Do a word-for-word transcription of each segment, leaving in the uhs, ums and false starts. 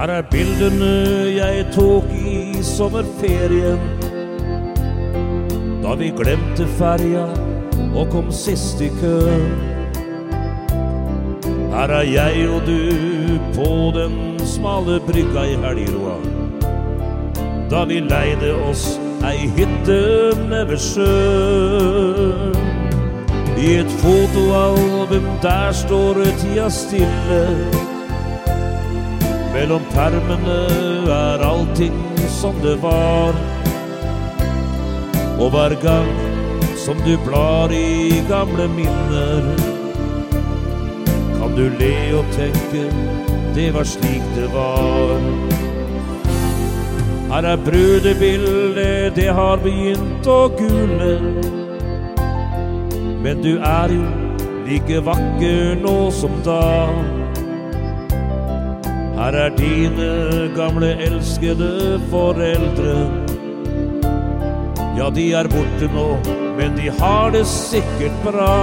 Her er bildene jeg tok i sommerferien, da vi glemte ferja og kom sist i køen. Her er jeg og du på den smale brygga i helgeroa, da vi leide oss ei hytte nede ved sjøen. I et fotoalbum der står tida stille, mellom permene er allting som det var. Og hver gang som du blar i gamle minner, kan du le og tenke, det var slik det var. Her er brudebildet, det har begynt å gule, men du er jo like vakker nå som da. Her er dine gamle elskede foreldre, ja, de er borte nå, men de har det sikkert bra.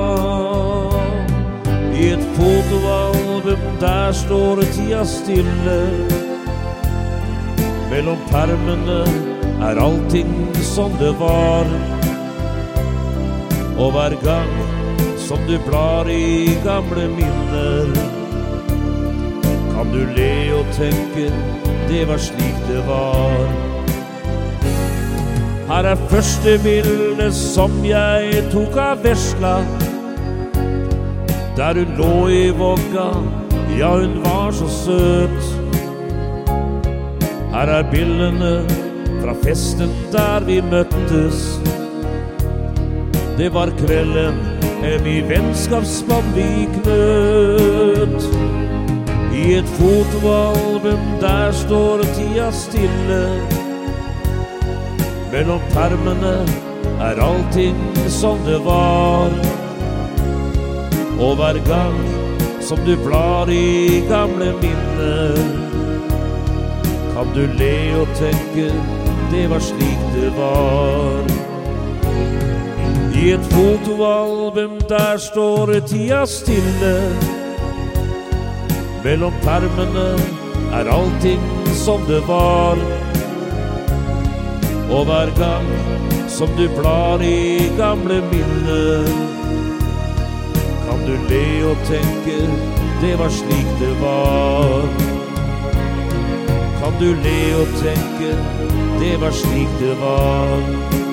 I et fotoalbum der står tida stille, mellom permene er allting som det var. Og hver gang som du blar i gamle minner, kan du le og tenke, det var slik det var. Her er første bilde som jeg tok av vesla, der hun lå i vogga, ja, hun var så søt. Her er bildene fra festen der vi møttes, det var kvelden i vennskapsbånd vi knøt. I et fotoalbum der står tida stille, mellom permene er allting som det var. Og hver gang som du blar i gamle minner, kan du le og tenke, det var slik det var. I et fotoalbum der står tida stille, mellom permene er allting som det var. Og hver gang som du blar i gamle minner, kan du le og tenke, det var slik det var. Kan du le og tenke, det var slik det var.